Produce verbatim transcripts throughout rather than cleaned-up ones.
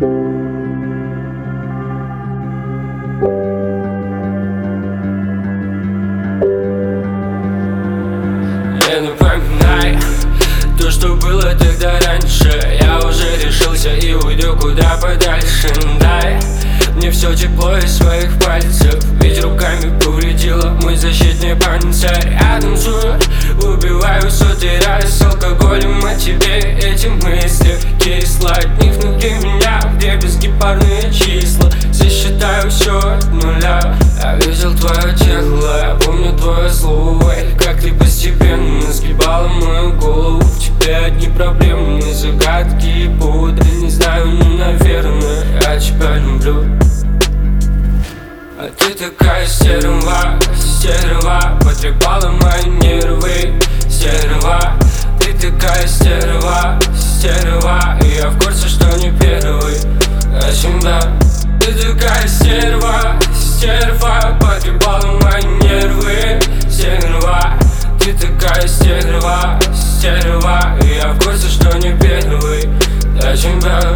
Не напоминай то, что было тогда раньше. Я уже решился и уйду куда подальше. Дай мне все тепло из своих пальцев, ведь руками повредила мой защитный панцирь. Я танцую, убиваю сотый раз алкоголем о тебе. Эти мысли кисло, от них внутри меня вдребезги парные числа. Здесь считаю все от нуля. Я видел твое тело, я помню твое слово, и как ты постепенно сгибала мою голову. В тебе одни проблемы, загадки и поводы. Не знаю, но наверное я тебя люблю. А ты такая стерва, стерва, потрепала мои нервы. Стерва, ты такая стерва, стерва, и я в курсе, что не первый. Зачем да? Ты такая стерва, стерва, потрепала мои нервы. Стерва, ты такая стерва, стерва, и я в курсе, что не первый. Зачем да?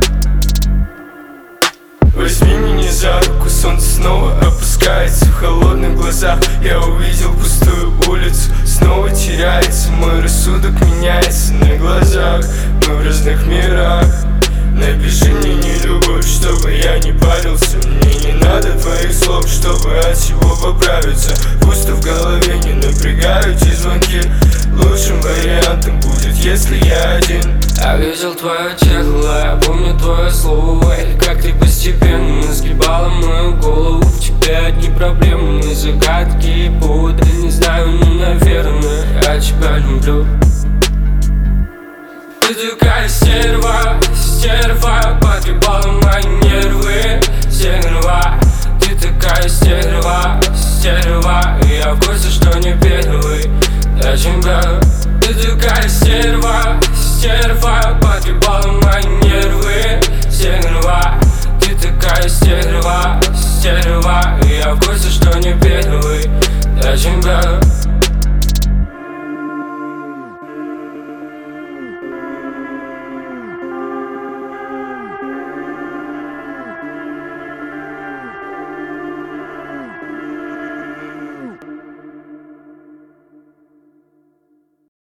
Возьми меня за руку, солнце снова опускается в холодных глазах. Я увидел пустую улицу, снова теряется мой рассудок, меняется на глазах. Мы в разных мирах. Напиши мне не любовь, чтобы я не парился. Мне не надо твоих слов, чтобы от всего поправиться. Пусто в голове, не напрягают эти звонки. Лучшим вариантом будет, если я один. Я видел твое тело, я помню твое слово, и как ты постепенно сгибала мою голову. В тебе одни проблемы, загадки и поводы. Не знаю, но наверное я тебя люблю. Ты такая стерва, стерва, потрепала мои нервы. Стерва, ты такая стерва, стерва, и я в курсе, что не первый. Зачем да? Ты такая стерва, стерва, потрепала мои нервы. Стерва, ты такая стерва, стерва, и я в курсе, что не первый. Зачем да?